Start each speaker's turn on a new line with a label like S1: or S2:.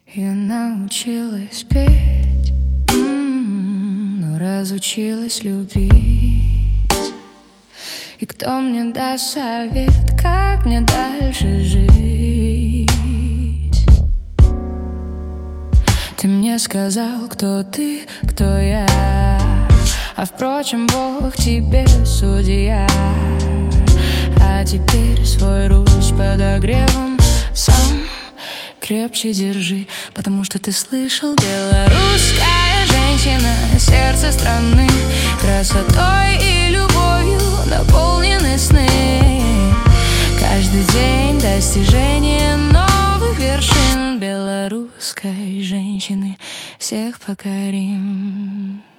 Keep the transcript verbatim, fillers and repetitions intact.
S1: Я научилась петь, м-м, но разучилась любить. И кто мне даст совет, как мне дальше жить? Ты мне сказал, кто ты, кто я, а впрочем, Бог тебе судья. А теперь свой руль с подогревом сам крепче держи, потому что ты слышал, белорусская женщина, сердце страны, красотой и любовью наполнены сны. Каждый день достижение новых вершин. Белорусской женщины всех покорим.